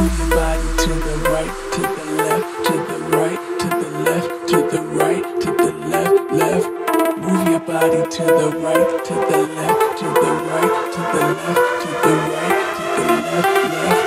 Move your body to the right, to the left, to the right, to the left, to the right, to the left, left. Move your body to the right, to the left, to the right, to the left, to the right, to the left, left.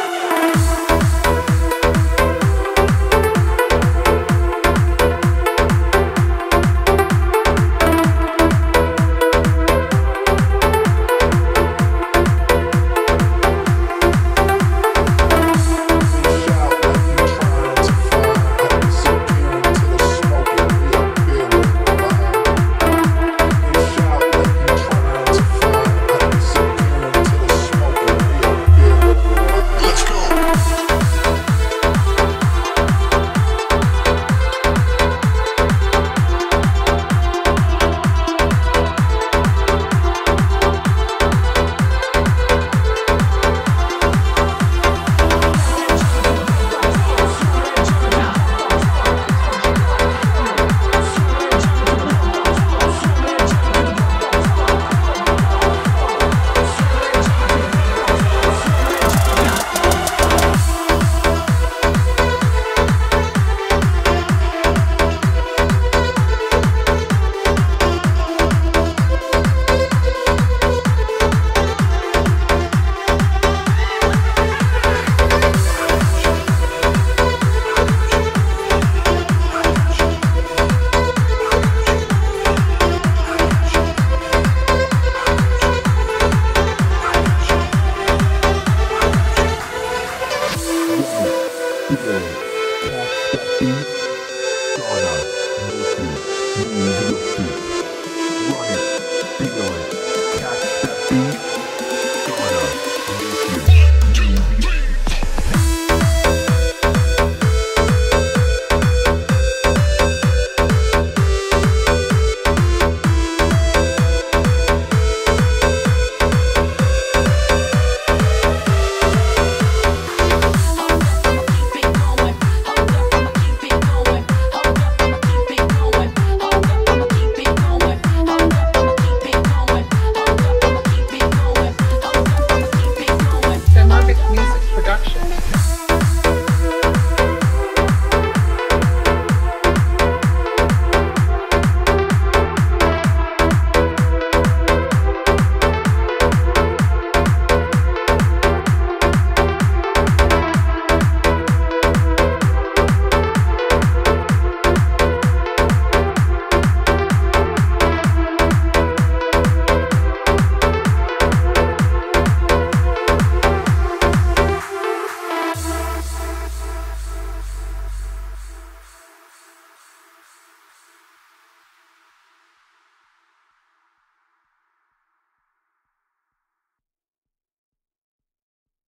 Move your feet.